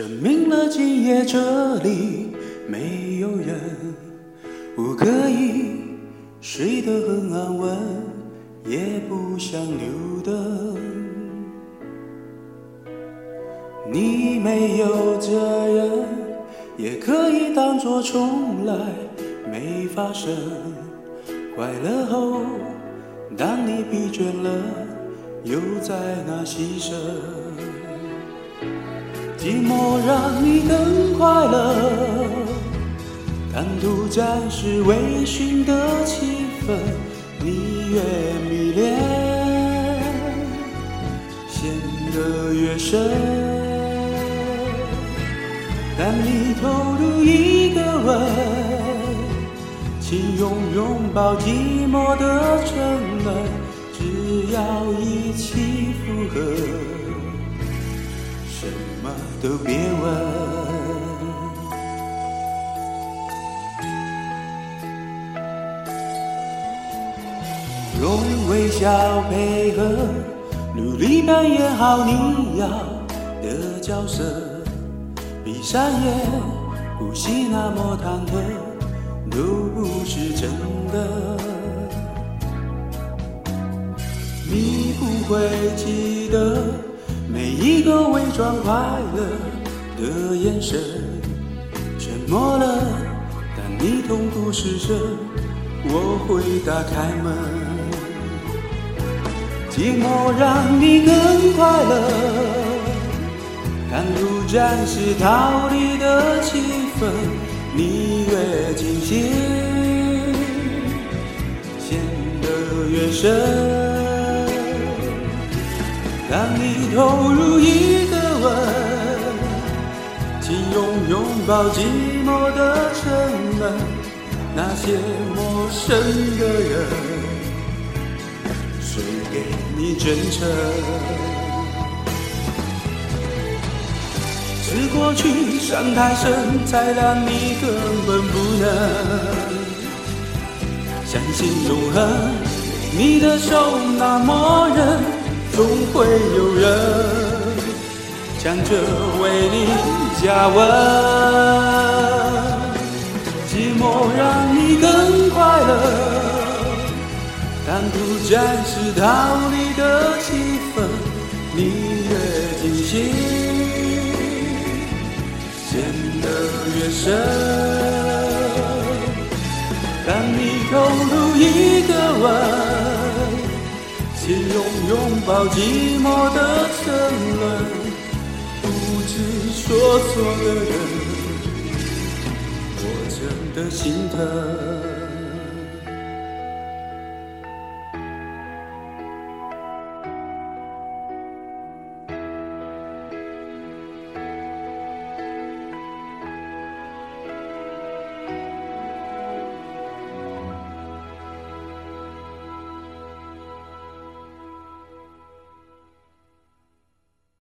证明了今夜这里没有人，我可以睡得很安稳，也不想留灯。你没有责任，也可以当作从来没发生。快乐后，当你疲倦了，又在那牺牲。寂寞让你更快乐，贪图暂时微醺的气氛，你越迷恋，陷得越深。当你投入一个吻，请拥抱寂寞的沉闷，只要一起附和，什么都别问。用微笑配合，努力扮演好你要的角色。闭上眼，呼吸那么忐忑，都不是真的。你不会记得每一个伪装快乐的眼神，沉默了，当你痛苦失声，我会打开门。寂寞让你更快乐，贪图暂时逃离的气氛，你越惊醒，陷得越深。当你投入一个吻，请拥抱寂寞的沉闷，那些陌生的人，谁给你真诚？是过去伤太深，才让你根本不能相信永恒。你的手那么热，总会有人抢着为你加温。寂寞让你更快乐，贪图暂时逃离的气氛，你越惊醒，陷得越深。当你投入一个吻，请拥抱寂寞的沉沦，不知所措的人，我真的心疼。